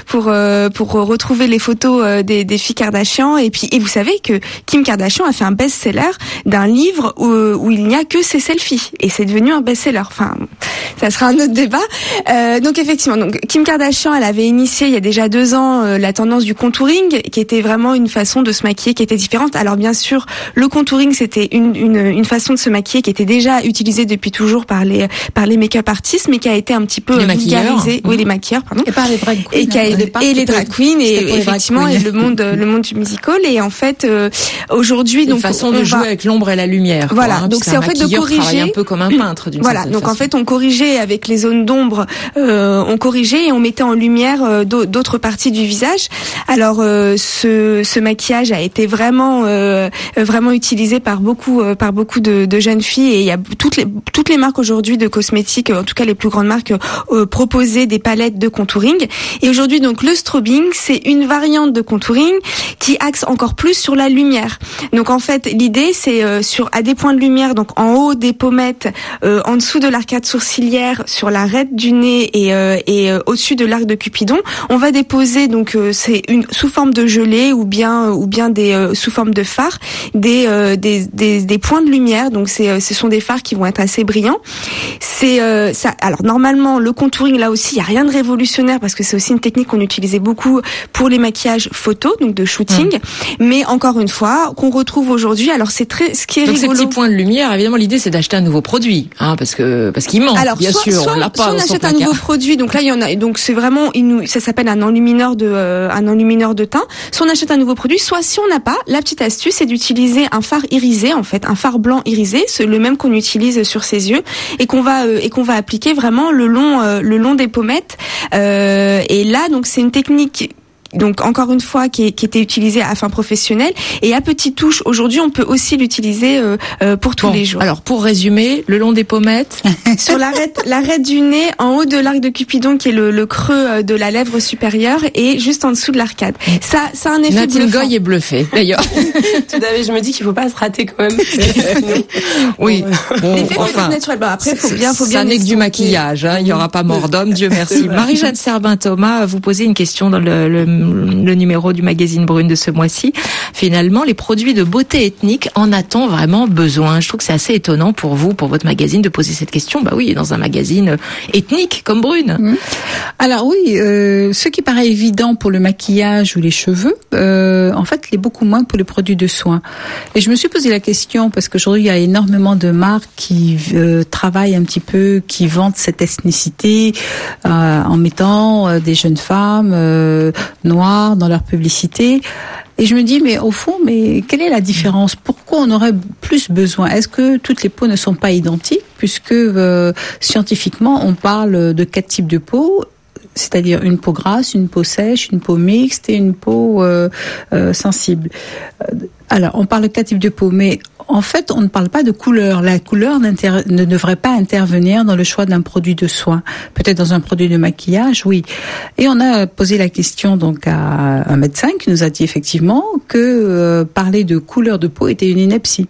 retrouver les photos des filles Kardashian. Et vous savez que Kim Kardashian a fait un best-seller d'un livre où il n'y a que ses selfies. Et c'est devenu un best-seller. Enfin, ça sera un autre débat. Donc, effectivement, Kim Kardashian, elle avait initié il y a déjà 2 ans la tendance du contouring, qui était vraiment une façon de se maquiller qui était différente. Alors, bien sûr, le contouring, c'était une façon de se maquiller qui était déjà utilisée depuis toujours par les make-up artistes, mais qui a été un petit peu vulgarisée. Oui, les maquilleurs, pardon. Et par les drag queens. Et les drag queens, et effectivement, et le monde du musical. Et en fait, aujourd'hui, donc, façon de jouer avec l'ombre et la lumière. Voilà. Donc, c'est en fait de corriger. Un peu comme un peintre, d'une certaine donc façon. en fait, on corrigeait avec les zones d'ombre, on corrigeait et on mettait en lumière d'autres parties du visage. Alors, ce maquillage a été vraiment utilisé utilisé par beaucoup de jeunes filles, et il y a toutes les marques aujourd'hui de cosmétiques, en tout cas les plus grandes marques, proposaient des palettes de contouring. Et aujourd'hui, donc, le strobing, c'est une variante de contouring qui axe encore plus sur la lumière. Donc, en fait, l'idée, c'est à des points de lumière, donc en haut des pommettes, en dessous de l'arcade sourcilière, sur l'arête du nez et au-dessus de l'arc de Cupidon, on va déposer, donc c'est sous forme de gelée ou bien sous forme de fard, des points de lumière. Donc ce sont des fards qui vont être assez brillants. Alors normalement, le contouring, là aussi, il y a rien de révolutionnaire, parce que c'est aussi une technique qu'on utilisait beaucoup pour les maquillages photos, donc de shooting. Mais encore une fois, qu'on retrouve aujourd'hui. Alors ce qui est donc rigolo. Ces petits points de lumière, évidemment, l'idée c'est d'acheter un nouveau produit, parce qu'il manque. Alors, bien sûr, on l'a pas. Soit on achète un nouveau produit, donc là il y en a. Donc c'est vraiment, ça s'appelle un enlumineur de teint. Soit on achète un nouveau produit, soit si on n'a pas, la petite astuce c'est d'utiliser un fard irisé, en fait, un fard blanc irisé, c'est le même qu'on utilise sur ses yeux, et qu'on va appliquer vraiment le long des pommettes. Et là, donc c'est une technique. Donc encore une fois qui était utilisée à fin professionnelle, et à petite touche aujourd'hui on peut aussi l'utiliser pour tous les jours. Alors pour résumer, le long des pommettes, sur l'arête du nez, en haut de l'arc de Cupidon qui est le creux de la lèvre supérieure, et juste en dessous de l'arcade. Ça a un effet Nadine bluffant. Goy est bluffée d'ailleurs. Tout à fait, je me dis qu'il faut pas se rater quand même. Oui. L'effet naturel. Bon, après faut bien. Ça n'est que du maquillage, il y aura pas mort d'homme, Dieu merci. Marie-Jeanne Serbin-Thomas, vous posez une question dans le numéro du magazine Brune de ce mois-ci. Finalement, les produits de beauté ethnique, en a-t-on vraiment besoin? Je trouve que c'est assez étonnant pour vous, pour votre magazine, de poser cette question. Bah oui, dans un magazine ethnique comme Brune. Alors oui, ce qui paraît évident pour le maquillage ou les cheveux, en fait, l'est beaucoup moins pour les produits de soins. Et je me suis posé la question parce qu'aujourd'hui, il y a énormément de marques qui travaillent un petit peu, qui vendent cette ethnicité en mettant des jeunes femmes noires dans leur publicité. Et je me dis, mais au fond, quelle est la différence? Pourquoi on aurait plus besoin? Est-ce que toutes les peaux ne sont pas identiques? Puisque scientifiquement, on parle de 4 types de peau, c'est-à-dire une peau grasse, une peau sèche, une peau mixte et une peau sensible. Alors, on parle de 4 types de peau, mais en fait, on ne parle pas de couleur. La couleur ne devrait pas intervenir dans le choix d'un produit de soin. Peut-être dans un produit de maquillage, oui. Et on a posé la question donc à un médecin qui nous a dit effectivement que parler de couleur de peau était une ineptie.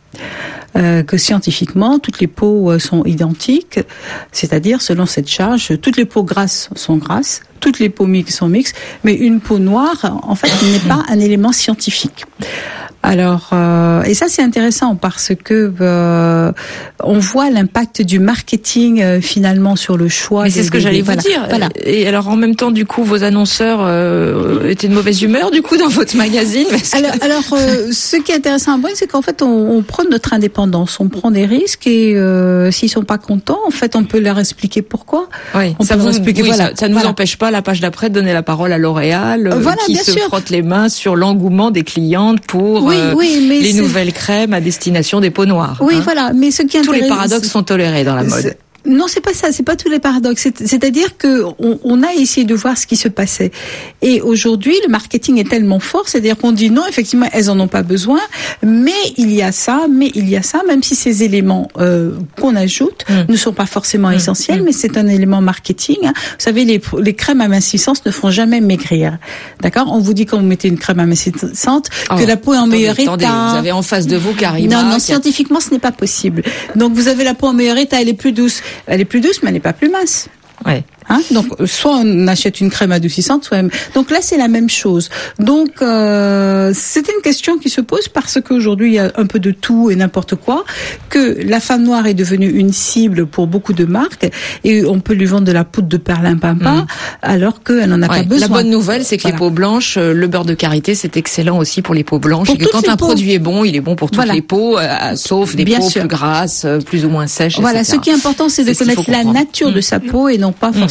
Que scientifiquement, toutes les peaux sont identiques, c'est-à-dire selon cette charge, toutes les peaux grasses sont grasses, toutes les peaux mixtes sont mixtes, mais une peau noire, en fait, n'est pas un élément scientifique. Alors, et ça c'est intéressant parce que on voit l'impact du marketing finalement sur le choix. Mais c'est ce que j'allais vous dire. Voilà. Et alors en même temps, du coup, vos annonceurs étaient de mauvaise humeur, du coup, dans votre magazine. Alors, ce qui est intéressant à Brune, c'est qu'en fait, on prend notre indépendance, on prend des risques, et s'ils sont pas contents, en fait, on peut leur expliquer pourquoi. Oui. On peut leur expliquer. Ça ne nous empêche pas la page d'après de donner la parole à L'Oréal, qui se frotte les mains sur l'engouement des clientes pour les nouvelles crèmes à destination des peaux noires. Oui, voilà. Mais ce qui est tous les paradoxes sont tolérés dans la mode. Non, c'est pas ça, c'est pas tous les paradoxes. C'est-à-dire que on a essayé de voir ce qui se passait. Et aujourd'hui, le marketing est tellement fort, c'est-à-dire qu'on dit non, effectivement, elles en ont pas besoin, mais il y a ça, même si ces éléments qu'on ajoute ne sont pas forcément essentiels, mais c'est un élément marketing. Hein. Vous savez, les crèmes amincissantes ne font jamais maigrir. D'accord? On vous dit quand vous mettez une crème amincissante que la peau est en meilleur état. Vous avez en face de vous Karima. Non, scientifiquement, ce n'est pas possible. Donc vous avez la peau en meilleur état, elle est plus douce. Elle est plus douce, mais elle n'est pas plus mince. Ouais. Hein? Donc, soit on achète une crème adoucissante, soit... Donc là, c'est la même chose. Donc, c'était une question qui se pose parce qu'aujourd'hui, il y a un peu de tout et n'importe quoi, que la femme noire est devenue une cible pour beaucoup de marques, et on peut lui vendre de la poudre de perlimpinpin, alors qu'elle n'en a pas besoin. La bonne nouvelle, c'est que les peaux blanches, le beurre de karité, c'est excellent aussi pour les peaux blanches. Et que quand un produit est bon, il est bon pour toutes les peaux, sauf des peaux plus grasses, plus ou moins sèches, Voilà, etc. Ce qui est important, c'est de connaître la nature de sa peau et non pas forcément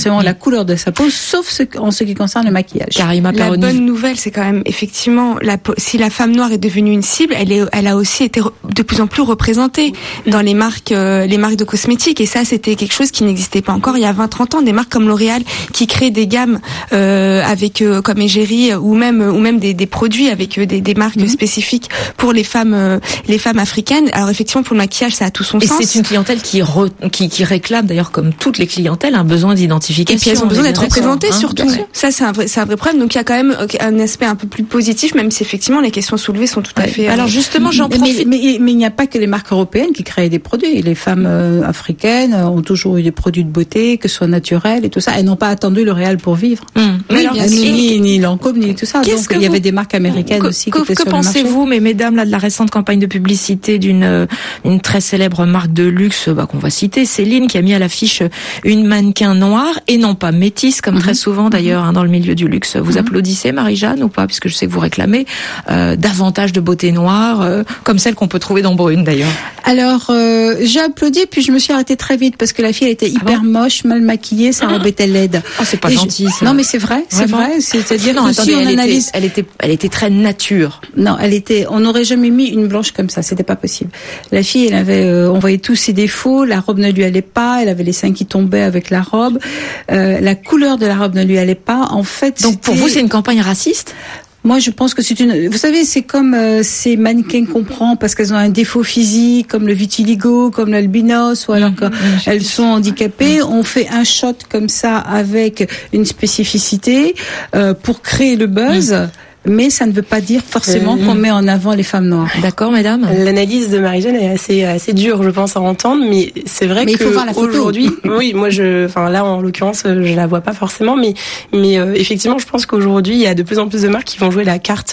strictement la couleur de sa peau, sauf en ce qui concerne le maquillage. Karima La Perroni. bonne nouvelle, c'est quand même effectivement, si la femme noire est devenue une cible, elle a aussi été de plus en plus représentée dans les marques de cosmétiques. Et ça, c'était quelque chose qui n'existait pas encore il y a 20-30 ans. Des marques comme L'Oréal qui créent des gammes avec comme égérie ou même des produits avec des marques spécifiques pour les femmes africaines. Alors effectivement, pour le maquillage, ça a tout son sens. Et c'est une clientèle qui réclame d'ailleurs, comme toutes les clientèles, un besoin d'identification. Et puis elles ont besoin d'être représentées, hein, surtout. Ça, c'est un vrai problème. Donc il y a quand même un aspect un peu plus positif, même si effectivement les questions soulevées sont tout à fait. Alors justement, j'en profite. Mais il n'y a pas que les marques européennes qui créent des produits. Les femmes africaines ont toujours eu des produits de beauté, que ce soit naturels et tout ça. Elles n'ont pas attendu L'Oréal pour vivre. Oui, bien sûr. Ni Lancôme, ni tout ça. Donc il y avait des marques américaines aussi qui étaient sur le marché. Que pensez-vous, mais mesdames, là, de la récente campagne de publicité d'une très célèbre marque de luxe, qu'on va citer, Céline, qui a mis à l'affiche une mannequin noire et non pas métisse, comme très souvent d'ailleurs dans le milieu du luxe. Vous applaudissez, Marie-Jeanne, ou pas? Puisque je sais que vous réclamez davantage de beauté noire, comme celle qu'on peut trouver dans Brune d'ailleurs. Alors, j'ai applaudi, puis je me suis arrêtée très vite parce que la fille, elle était hyper moche, mal maquillée, sa robe était laide. Oh, c'est pas gentil, ça. Non, mais c'est vrai, c'est vrai. C'est-à-dire que si on analyse... Elle était très nature. Non, on n'aurait jamais mis une blanche comme ça, c'était pas possible. La fille, elle avait, on voyait tous ses défauts, la robe ne lui allait pas, elle avait les seins qui tombaient avec la robe, la couleur de la robe ne lui allait pas. En fait, donc pour vous, c'est une campagne raciste? Moi, je pense que vous savez, c'est comme ces mannequins qu'on prend parce qu'elles ont un défaut physique, comme le vitiligo, comme l'albinos, ou alors qu'elles sont handicapées. On fait un shot comme ça avec une spécificité pour créer le buzz. Mais ça ne veut pas dire forcément qu'on met en avant les femmes noires. D'accord, mesdames? L'analyse de Marie-Jeanne est assez dure, je pense, à entendre, mais c'est vrai que il faut voir la photo. Aujourd'hui, oui, moi là en l'occurrence, je la vois pas forcément, mais effectivement, je pense qu'aujourd'hui, il y a de plus en plus de marques qui vont jouer la carte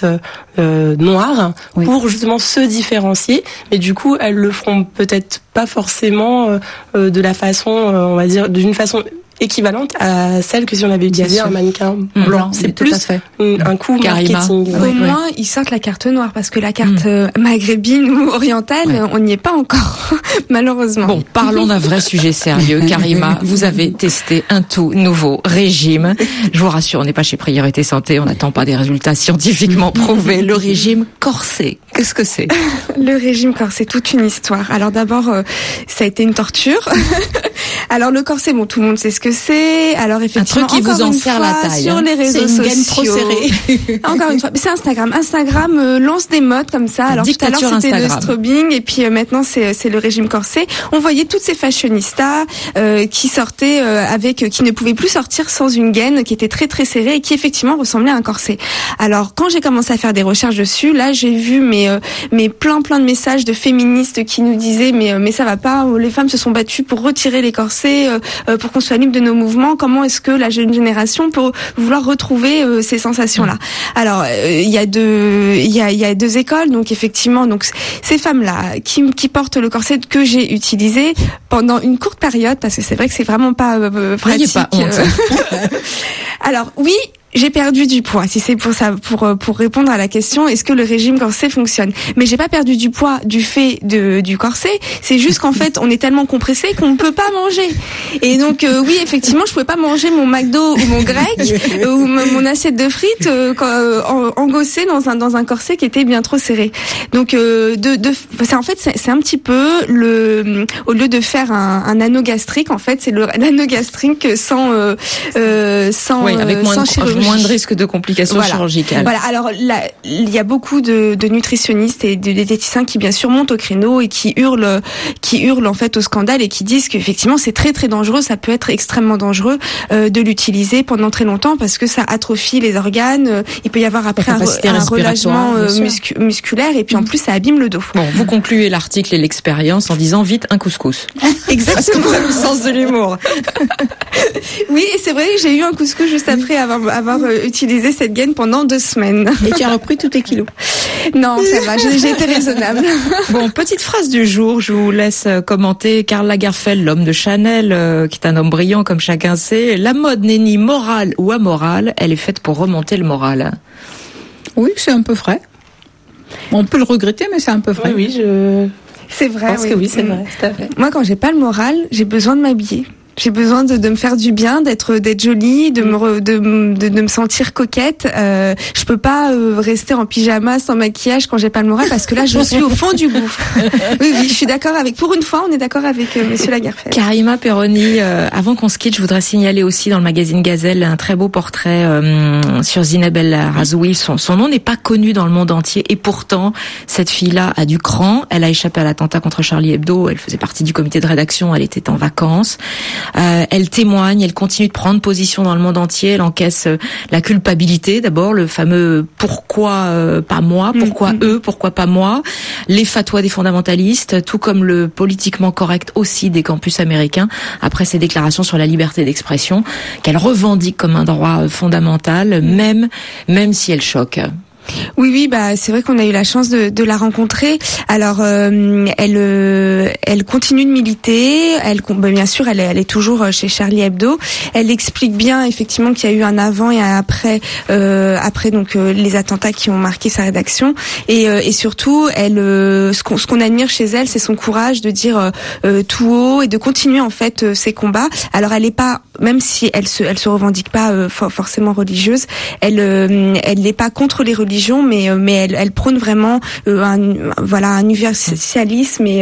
noire pour justement se différencier, mais du coup, elles le feront peut-être pas forcément de la façon, on va dire, d'une façon équivalente à celle que si on avait utilisé un mannequin blanc. C'est plus un coup marketing. Au moins, ils sortent la carte noire parce que la carte maghrébine ou orientale, on n'y est pas encore, malheureusement. Bon, parlons d'un vrai sujet sérieux. Karima, vous avez testé un tout nouveau régime. Je vous rassure, on n'est pas chez Priorité Santé, on n'attend pas des résultats scientifiquement prouvés. Le régime corset, qu'est-ce que c'est? Le régime corset, toute une histoire. Alors d'abord, ça a été une torture. Alors le corset, bon, tout le monde sait ce que c'est. Alors effectivement, un truc qui vous en serre la taille. Sur les réseaux sociaux. C'est une gaine trop serrée. Encore une fois, c'est Instagram. Instagram lance des modes comme ça. Alors tout à l'heure c'était le strobing et puis maintenant c'est le régime corset. On voyait toutes ces fashionistas qui sortaient qui ne pouvaient plus sortir sans une gaine qui était très très serrée et qui effectivement ressemblait à un corset. Alors quand j'ai commencé à faire des recherches dessus, là j'ai vu plein de messages de féministes qui nous disaient mais ça va pas, les femmes se sont battues pour retirer les corsets pour qu'on soit libre de nos mouvements. Comment est-ce que la jeune génération peut vouloir retrouver ces sensations-là? Alors il y a deux écoles, donc effectivement ces femmes-là qui portent le corset que j'ai utilisé pendant une courte période parce que c'est vrai que c'est vraiment pas pratique. Pas honte. Alors oui. J'ai perdu du poids, si c'est pour ça, pour répondre à la question, est-ce que le régime corset fonctionne? Mais j'ai pas perdu du poids du fait du corset, c'est juste qu'en fait, on est tellement compressé qu'on ne peut pas manger. Et donc, oui, effectivement, je pouvais pas manger mon McDo ou mon grec ou mon assiette de frites engossée dans un corset qui était bien trop serré. Donc, c'est un petit peu au lieu de faire un anneau gastrique, en fait, c'est l'anneau gastrique sans avec moins de risque de complications chirurgicales. Voilà. Alors là, il y a beaucoup de nutritionnistes et de diététiciens qui bien sûr montent au créneau et qui hurlent en fait au scandale et qui disent qu'effectivement c'est très très dangereux, ça peut être extrêmement dangereux de l'utiliser pendant très longtemps parce que ça atrophie les organes, il peut y avoir après un relâchement musculaire et puis en plus ça abîme le dos. Bon, vous concluez l'article et l'expérience en disant vite un couscous. Exactement. Parce que vous avez le sens de l'humour. Oui, et c'est vrai que j'ai eu un couscous juste après avoir utilisé cette gaine pendant 2 semaines. Et tu as repris tous tes kilos? Non, ça va, j'ai été raisonnable. Bon, petite phrase du jour, je vous laisse commenter. Karl Lagerfeld, l'homme de Chanel, qui est un homme brillant comme chacun sait. La mode n'est ni morale ou amorale, elle est faite pour remonter le moral. Oui, c'est un peu vrai. On peut le regretter, mais c'est un peu vrai. Oui, c'est vrai. Je pense que oui, c'est vrai, tout à fait. Moi, quand j'ai pas le moral, j'ai besoin de m'habiller. J'ai besoin de me faire du bien, d'être jolie, de me sentir coquette. Je peux pas rester en pyjama sans maquillage quand j'ai pas le moral parce que là je suis au fond du gouffre. Oui, je suis d'accord pour une fois, on est d'accord avec monsieur Lagerfeld. Karima Perroni, avant qu'on se quitte, je voudrais signaler aussi dans le magazine Gazelle un très beau portrait sur Zineb El Razoui. Son nom n'est pas connu dans le monde entier et pourtant cette fille-là a du cran. Elle a échappé à l'attentat contre Charlie Hebdo. Elle faisait partie du comité de rédaction. Elle était en vacances. Elle témoigne, elle continue de prendre position dans le monde entier, elle encaisse la culpabilité d'abord, le fameux pourquoi pas moi, pourquoi eux, pourquoi pas moi, les fatwas des fondamentalistes, tout comme le politiquement correct aussi des campus américains, après ses déclarations sur la liberté d'expression, qu'elle revendique comme un droit fondamental, même si elle choque. Oui, c'est vrai qu'on a eu la chance de la rencontrer. Alors, elle continue de militer. Bien sûr, elle est toujours chez Charlie Hebdo. Elle explique bien effectivement qu'il y a eu un avant et un après, donc les attentats qui ont marqué sa rédaction. Et surtout, ce qu'on admire chez elle, c'est son courage de dire tout haut et de continuer en fait ses combats. Alors, elle est pas, même si elle se revendique pas forcément religieuse, elle n'est pas contre les religions. Mais elle prône vraiment un universalisme et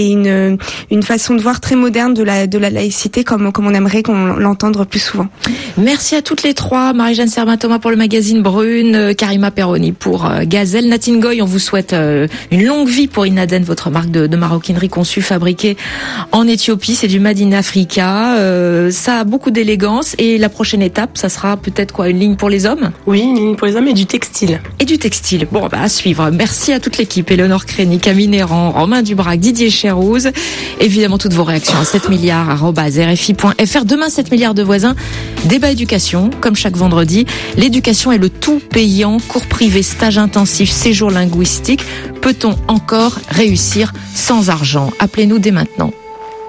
une façon de voir très moderne de la laïcité comme on aimerait qu'on l'entende plus souvent. Merci à toutes les trois, Marie-Jeanne Serban-Thomas pour le magazine Brune, Karima Perroni pour Gazelle, Natine Goy, on vous souhaite une longue vie pour Inaden, votre marque de maroquinerie conçue, fabriquée en Éthiopie, c'est du Made in Africa, ça a beaucoup d'élégance et la prochaine étape, ça sera peut-être une ligne pour les hommes ? Oui, une ligne pour les hommes et du textile. Du textile. Bon, à suivre. Merci à toute l'équipe. Éléonore Crény, Camille Néran, Romain Dubrac, Didier Chérouz. Évidemment, toutes vos réactions à 7milliards@rfi.fr. Demain, 7 milliards de voisins. Débat éducation, comme chaque vendredi. L'éducation est le tout payant. Cours privés, stage intensif, séjour linguistique. Peut-on encore réussir sans argent ? Appelez-nous dès maintenant.